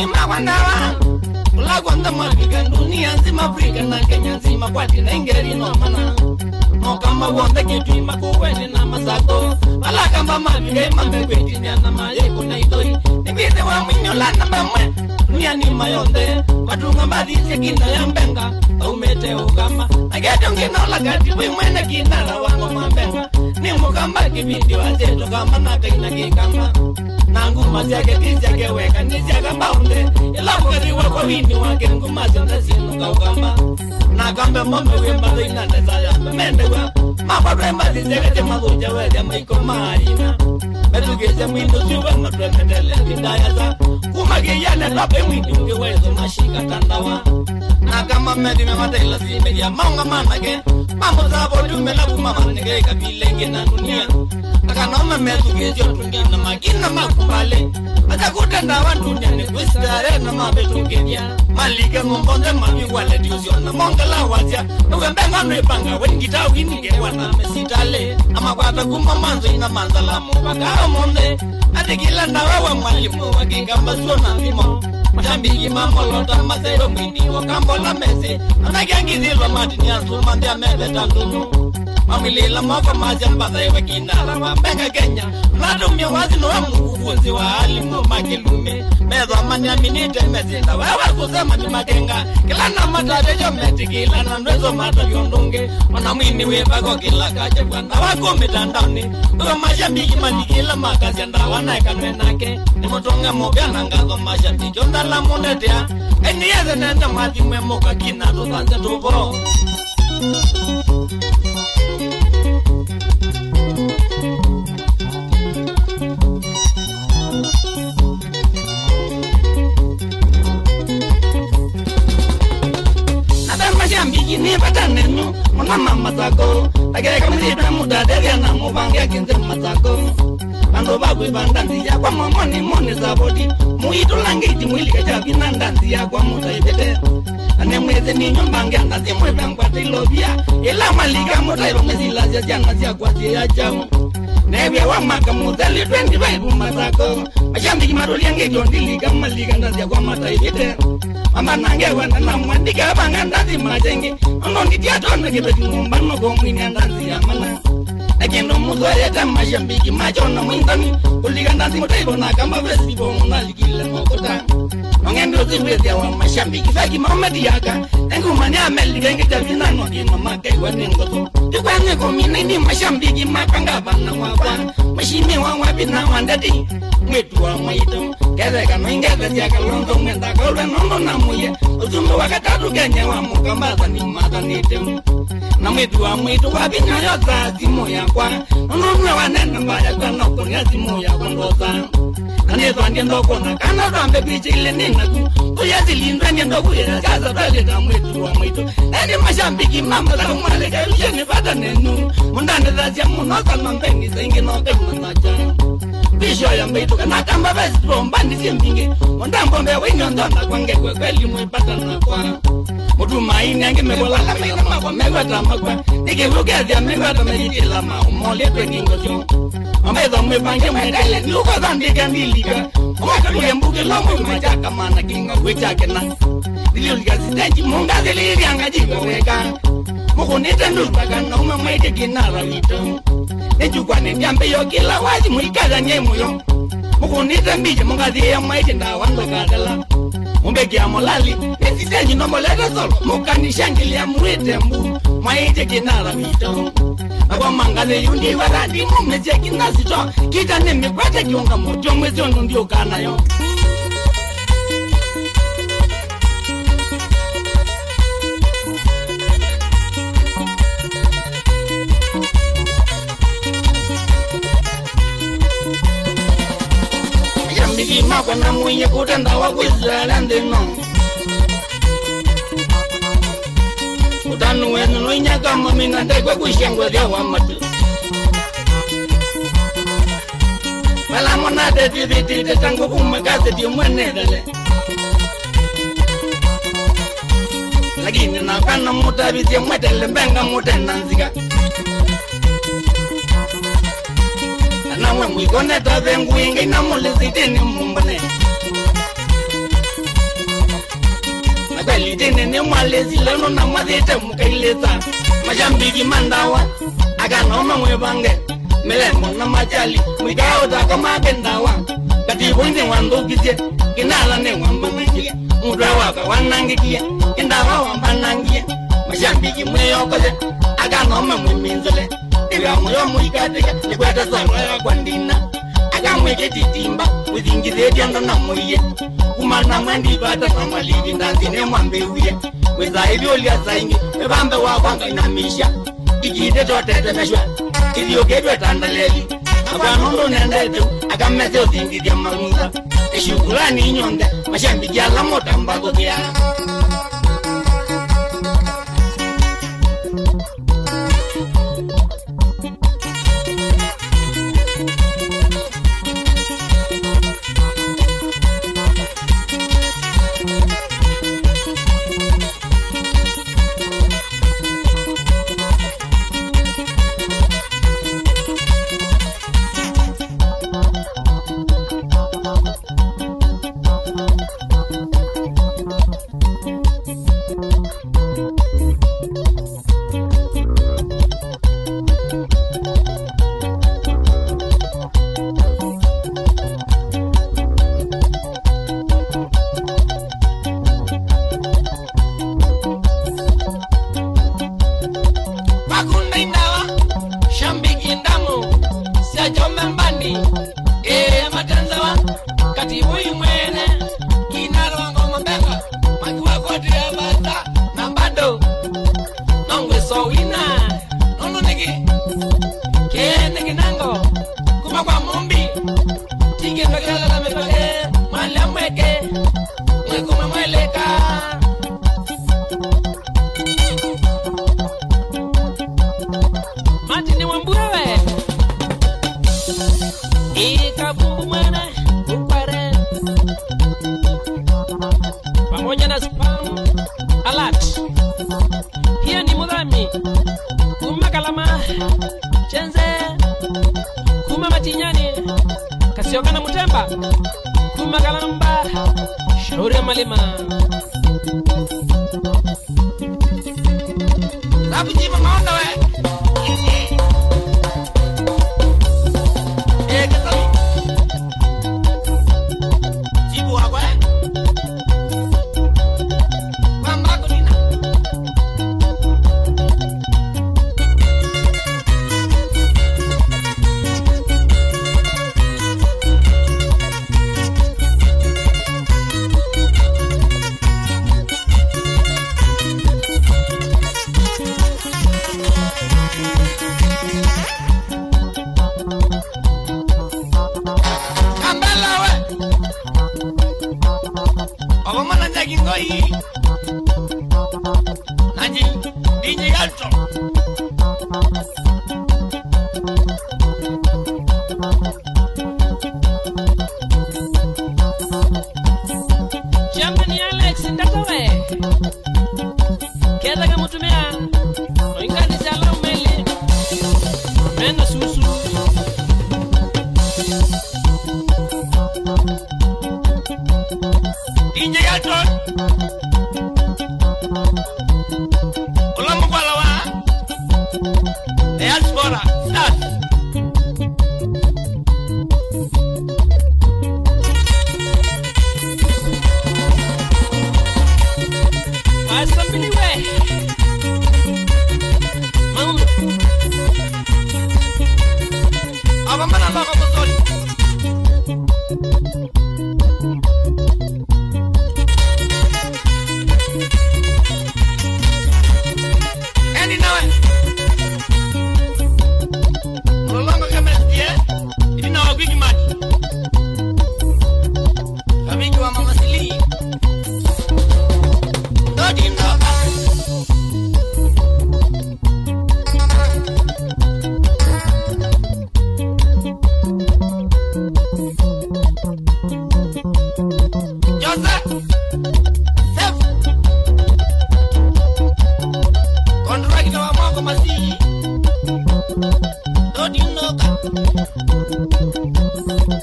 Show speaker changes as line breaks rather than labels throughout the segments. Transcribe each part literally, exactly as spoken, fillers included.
nzima wandawa ula kwanda mafika dunia nzima Afrika na Kenya nzima kwati na ingeri no mana no kama wonde kitu makuweni na masako ala kamba mafika imambe kweti na maye kuna itoi nibize wa minyola na mamwe dunia ni mayonde watunga mbadisi kinda ya mbenga au mete ukama ageto ngina la gati we mwene kinala wango mambenga ni mukamba kibindi wazeto kama na kaina kikamba nangu mazake tizake weka nizaka maunde ila mkari wako wini wake ngumazi ndasinu kaukamba na kambe mome wimba ina nezaya mendewa mabadwe mbazi zegete mazuja weze maiko maina betugeze mwindu siwe matwe medele ndaya za kumage yane lape mwindu ngewezo mashika tandawa na kama medi mematela zime ya maunga manake mambo zabo tumela kumama nige kabilenge na dunia akanoma metugeze tungena makina makubale atakutenda wantu nyane kwistare na mabetungenia malike ngombonze mabigwale diusiona mongala wazia uwembenga nwepanga wengita winige wana mesitale ama kwata kumba manzo ina manzalamu wakao monde atikila ndawawa mwalimu wakingamba suona limo Mashambiki mamolota mazero mwini wakambola mese Anakiangizilwa matini asuma ndia meze tandunu Mamilila mwako majambada iwe kinara wa mbenga Kenya Mladumia wazino wa mkufunzi wa alimu makilume Mezo amanya minite mezinda wewe kusema ni makenga Kila na matarejo meti kila na nwezo mata yondunge Wanamwini webako kila kache wanda wako mitandaoni Uwe mashambiki manikila makazi anda wanaika nwenake Ni mutunga mobya na ngazo mashambiki onda la munetea Eni yeze nenda mati mwemoka kina tutanze tupo Mashambiki ni batanenu mwana mama zako Takere kamzibe muda devya na mubangia kinze mazako Bando bagwe bandanzi ya kwa momoni moni zabodi Muitu langiti mwilike jabi na ndanzi ya kwa muda ibete Ane mweze ni nyombangi andazi mwebe mkwati lobia Ila malika muda ibo mwezila zya jana zya kwa zya jao Nebya wa maka muzali twendi baibu mazako Mashambiki maruli yange jondilika malika ndazi ya kwa mata ibete Mama nange wana na mwandika banga ndazi majenge Onondi tiatona kibeti ngumbano gomwini andazi ya mana Ekendo muzwareta mashambiki machona mwindani Ulika ndazi mutaibo na kamba vesibo unalikile mokota Ongendo ziwezi ya wa mashambiki Faki maumeti yaka Engu mani amelika inge javina Nogino makaiwa nengoto Tukwane komine ni mashambiki Mapanga bana wakwa Mashimi wa wapina wandati Mwetu wa mwito Keze kano ingeze ziyaka londo Mwenda kaulwe nondo na muye Uzumbe wakatatu kenye wa mukambaza ni matanite Na mwetu wa mwito wapina yoza Zimo ya kwa Nunumwe wanena mbaya kwa noko ya zimo ya kwa ndoza Anezo andi ndoko na kana rambe pichile nina ku Uyezi lindwe ni ndoko ya kaza Dali na mwetu wa mwito Neni mashambiki mama za kumale Kaya ni fata nenu Mundane za zia munosa Mambeni zengi note mnaja Bisho ya mbeito kana kamba besi Bombani siembinge Mundambombe wenyo ndona Kwange kwe kweli mwepata na kwa Mutumaini yange mekola la mena Mwa megwata magwa Nike lukezi ya megwata Mejitila ma umole Twe kingosyo Mwezo mwepange mwendele Nuko zandika nilika Mwaka mbuke lomo Majaka mana kinga Wechake na Niliulika sitenji Munga ziliri anga jiga weka Muko nite nulbaka Na ume mwede kinara wito Nejukwa nediambe yo kila waji Mwikaza nye muyo Muko nite mbije Munga ziya mwede nda wando kadala Mbeki ya molali Nesitenji no molete solo Muka nishangili ya mwede mbu Mwede kinara wito Kwa mangale yundi waradi Mumeche kinasito Kita neme kwate kionga mojo Mwezi ono ndio kana yo Yambiki makwa na mwenye kutenda wakwizla landeno Utanu wenu noinya kama mina Ndekwe kushengwe vya wamatu Wala monade tibitite tangu kumakaze ti mwenedele Lakini nakana mutabiti mwedele mbenga mutenda nzika Anawe mwikone tabe nguinge na mulizitini mumbane na kweli tene ne mwalezi leno na mwadete mukaileza mashambiki mandawa akanoma mwebange melemo na majali mwikao tako mabendawa katibu ndi wandukitie kinala ne wambanangia mudwa waka wanangikia kindawa wambanangia mashambiki mweyokoze akanoma mweminzole Iga moyo muikateka nikweta zangwa ya kwandina akamweke titimba wizingize diando na muye kumana mwandi bata na malivi ndazine mwambe uye weza ili olia zaingi webambe wakwanga inamisha ikide totete meshwa ili okebwe tandaleli akwanundo nendetu akamese uzingize mamunga ishukulani inyonde mashambi jala motambako kia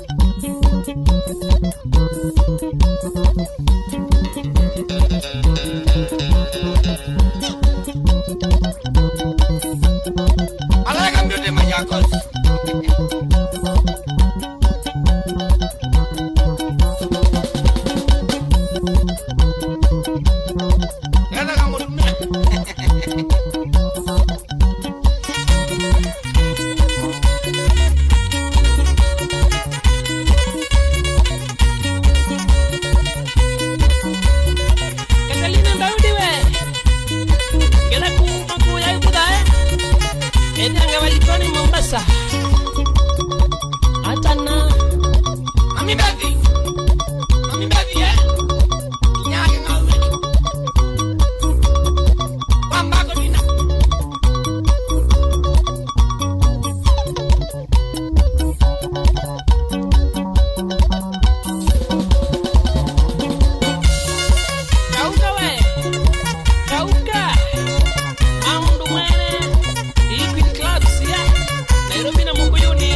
Thank you. Nesa Atana
Mami baby Mami baby eh Nyage ngawe Wambako dina
Kauka we Kauka Amundu mwene Liquid Clubs ya Nairobi na Mukuyuni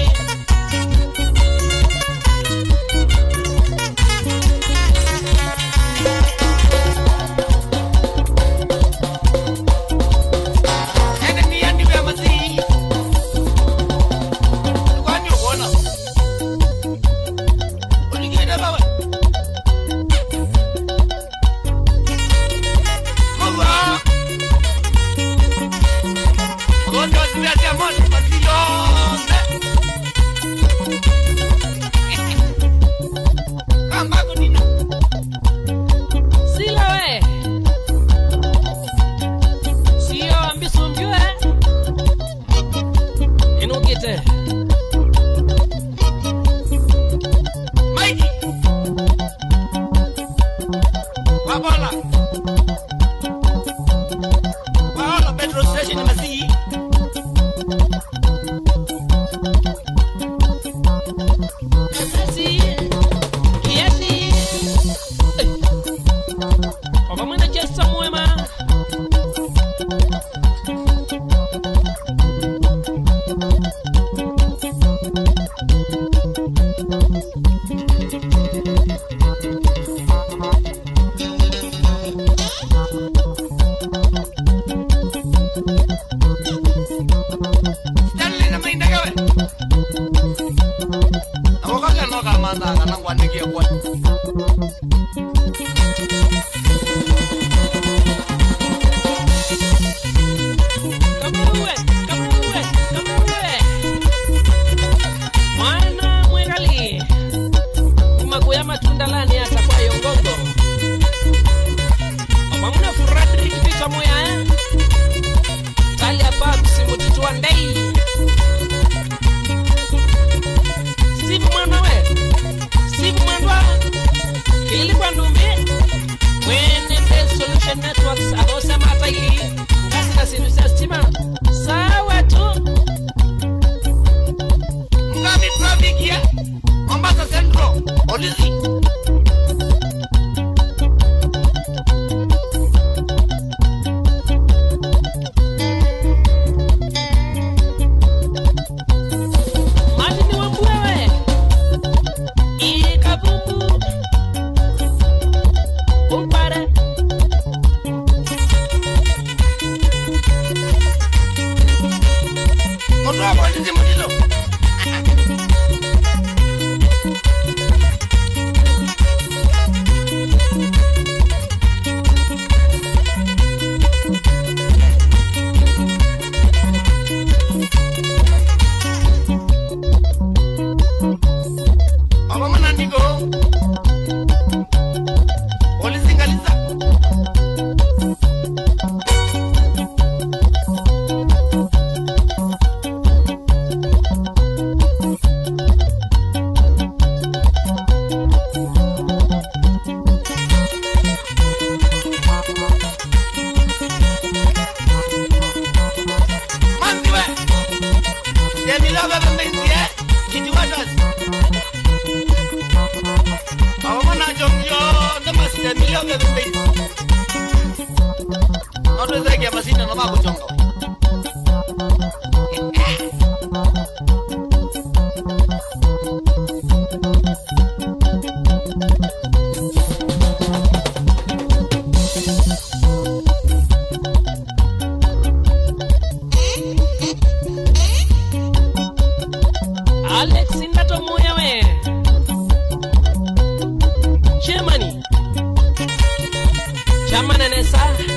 Germany Germany Nesa